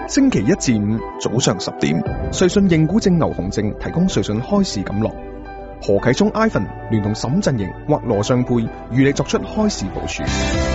星期一至五早上10點，瑞信認股證牛熊證提供瑞信開市錦囊。何啟聰 Ivan 聯同沈振盈或羅尚佩與你作出開市部署。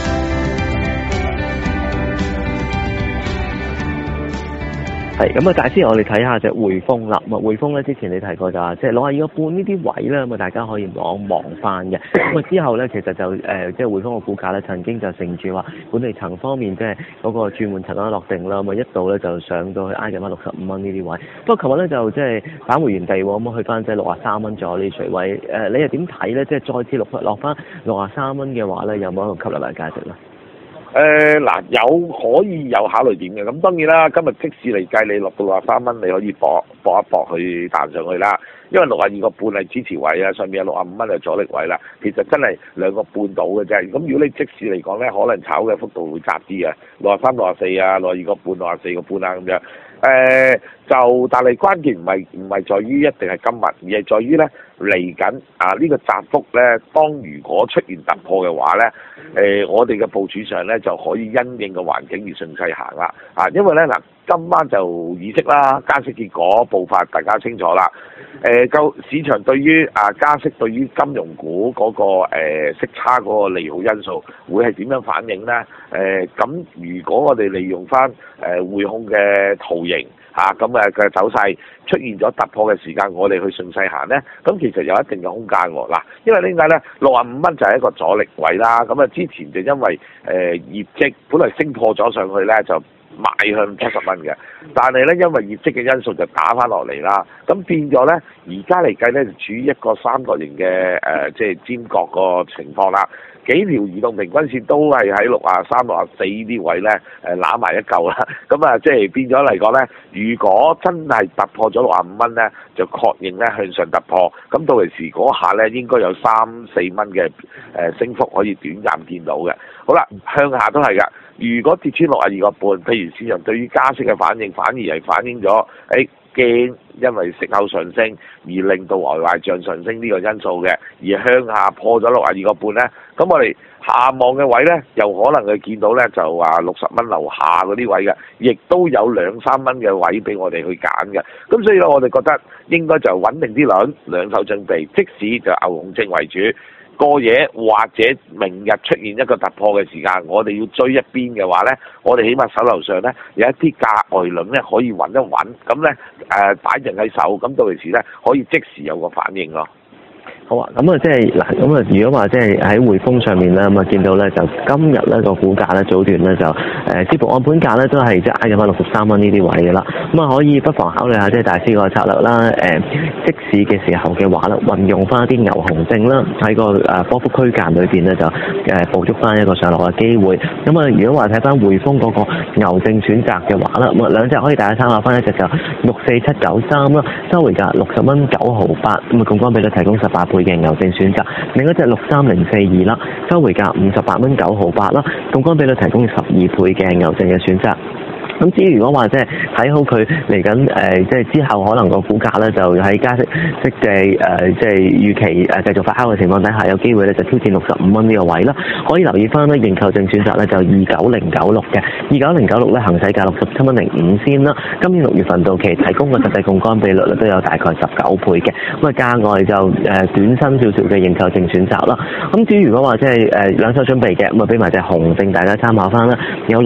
係咁啊！大師，我哋睇下隻匯豐啦。咁啊，匯豐咧之前你提過就話，即係62個半呢啲位咧，咁啊大家可以望翻嘅。咁啊之後咧，其實就即係匯豐個股價咧，曾經就乘住話管理層方面即係嗰個轉換層啦落定啦，咁啊一度咧就上到去挨近65蚊呢啲位。不過琴日咧就即係返回原地喎，咁去翻即係63蚊左右呢水位。你又點睇咧？即係再次落翻63蚊嘅話咧，有冇一個吸納嘅價值咧？ 嗱，可以有考慮點嘅，咁當然啦，今日即使嚟計你落到63蚊，你可以搏一搏去彈上去啦，因為62個半係支持位啊，上面有65蚊係阻力位啦，其實真係2個半到嘅啫，咁如果你即使嚟講咧，可能炒嘅幅度會窄啲嘅，63、64啊，62個半、64個半啊咁樣。但係關鍵唔係在於一定係今日，而係在於咧嚟緊呢個窄幅咧，當如果出現突破嘅話咧，我哋嘅部署上咧就可以因應個環境而順勢行啦，因為咧嗱，今晚就議息啦，加息結果步伐大家清楚啦，市場對於加息對於金融股嗰個息差嗰個利好因素會係點樣反應咧？咁如果我哋利用翻匯控嘅圖形咁嘅走勢出現咗突破嘅時間，我哋去順勢行咧，咁其實有一定嘅空間喎。嗱，因為點解咧？65蚊就係一個阻力位啦。咁啊，之前就因為業績本來升破咗上去咧，就邁向70蚊嘅，但係咧因為業績嘅因素就打翻落嚟啦。咁變咗咧，而家嚟計咧就處於一個三角形嘅即係尖角個情況啦。幾條移動平均線都係喺63、64呢啲位咧攬埋一嚿啦，咁啊即係變咗嚟講咧，如果真係突破咗65蚊咧，就確認咧向上突破，咁到時嗰下咧應該有3、4蚊嘅升幅可以短暫見到嘅。好啦，向下都係㗎，如果跌穿62個半，譬如市場對於加息嘅反應，反而係反映咗驚因為息口上升而令到外壞帳上升呢個因素嘅，而向下破咗62個半咧，咁我哋下望嘅位咧，又可能佢見到咧就話60蚊樓下嗰啲位嘅，亦都有2、3蚊嘅位俾我哋去揀嘅，咁所以咧我哋覺得應該就穩定啲兩手準備，即使就牛熊證為主。過夜或者明日出現一個突破嘅時間，我哋要追一邊嘅話呢，我哋起碼手頭上呢有一啲價外輪呢可以穩一穩，咁呢擺定喺手，咁到時呢可以即時有個反應咯。 好啊，咁啊即係嗱，咁啊如果話即係喺匯豐上面咧，咁啊見到咧就今日咧個股價咧早段咧就支付按盤價咧都係即係挨緊翻63蚊呢啲位嘅啦，咁啊可以不妨考慮下即係大師個策略啦，即市嘅時候嘅話咧，運用翻一啲牛熊證啦，喺個波幅區間裏邊咧就捕捉翻一個上落嘅機會。咁啊如果話睇翻匯豐嗰個牛證選擇嘅話啦，咁啊兩隻可以大家參考翻，一隻就64793啦，收回價60蚊9毫8，咁啊槓桿比率提供18倍嘅牛證選擇，另一隻63042啦，收回價58蚊9毫8啦，槓桿比率提供12倍嘅牛證嘅選擇。咁至於如果話即係睇好佢嚟緊即係之後可能個股價咧就喺加息即係即係預期繼續發酵嘅情況底下，有機會咧就挑戰65蚊呢個位啦。可以留意翻咧認購證選擇咧就29096嘅29096咧行使價67蚊05仙啦。今年6月份到期提供嘅實際槓桿比率咧都有大概19倍嘅。咁啊價外就短身少少嘅認購證選擇啦。咁至於如果話即係兩手準備嘅，咁啊俾埋隻熊證大家參考翻啦，有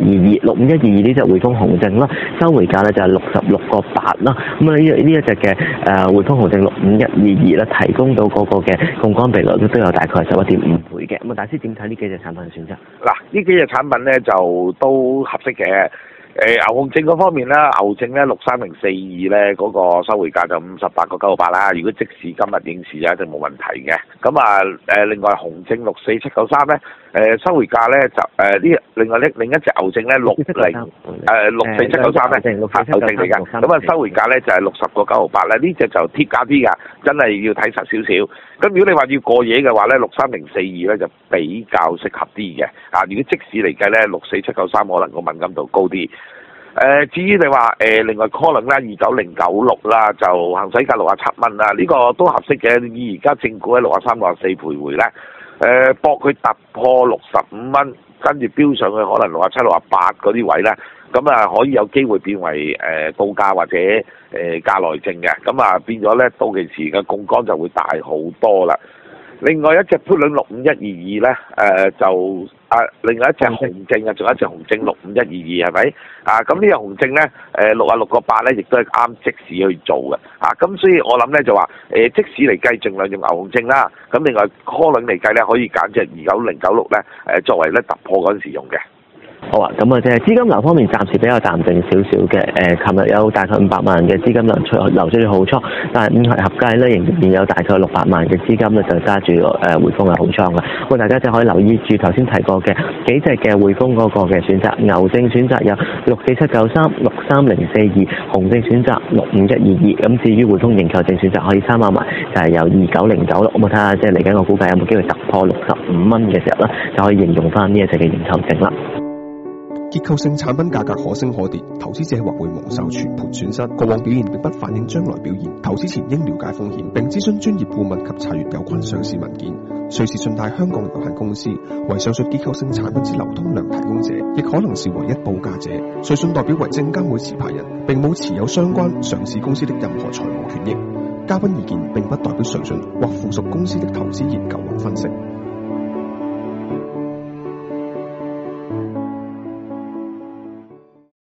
65122呢隻匯豐熊證啦，收回價咧就係66個8啦。咁啊呢一隻嘅匯豐熊證65122咧，提供到嗰個嘅槓桿比率都有大概11.5倍嘅。咁啊，大師點睇呢幾隻產品嘅選擇？ 嗱，呢幾隻產品咧就都合適嘅。牛熊證嗰方面咧，牛證咧63042咧嗰個收回價就58個9毫8啦。如果即使今日應市就一定冇問題嘅。咁啊另外熊證64793咧，收回價咧就另一隻牛證咧64793咧，牛證嚟㗎。咁啊收回價咧就係60個9毫8啦。呢隻就貼價啲㗎，真係要睇實少少。咁如果你話要過夜嘅話咧，63042咧就比較適合啲嘅。如果即使嚟計咧64793可能個敏感度高啲。至於你話另外 column 啦29096啦，就行使價67蚊啦，呢個都合適嘅。以而家正股喺63、64徘徊咧，搏佢突破65蚊， 跟住飆上去可能67、68嗰啲位咧，咁啊可以有機會變為到價或者價內證嘅，咁啊變咗咧到期時嘅槓桿就會大好多啦。另外一隻 put 輪65122咧，另外一隻紅證啊，仲有一隻紅證65122係咪？咁呢隻紅證咧，66個8咧，亦都係啱即市去做嘅。咁所以我諗咧就話即市嚟計，盡量用牛熊證啦。咁另外 call 輪嚟計咧，可以揀隻29096咧，作為咧突破嗰陣時用嘅。 好啊，咁啊，即係資金流方面暫時比較淡靜少少嘅。琴日有大概500萬嘅資金流出去好倉，但係5係合計咧，仍然有大概600萬嘅資金咧就揸住匯豐嘅好倉嘅。咁大家就可以留意住頭先提過嘅幾隻嘅匯豐嗰個嘅選擇，牛證選擇有64793、63042，紅證選擇65122。咁至於匯豐認購證選擇可以參考埋，就係有29096。咁我睇下即係嚟緊個股價有冇機會突破65蚊嘅時候咧，就可以應用翻呢一隻嘅認購證啦。 結構性產品價格可升可跌，投資者或會蒙受全盤損失。過往表現並不反映將來表現，投資前應了解風險，並諮詢專業顧問及查閱有關上市文件。瑞士信貸香港有限公司為上述結構性產品之流通量提供者，亦可能是唯一報價者。瑞信代表為證監會持牌人，並冇持有相關上市公司的任何財務權益。嘉賓意見並不代表瑞信或附屬公司的投資研究或分析。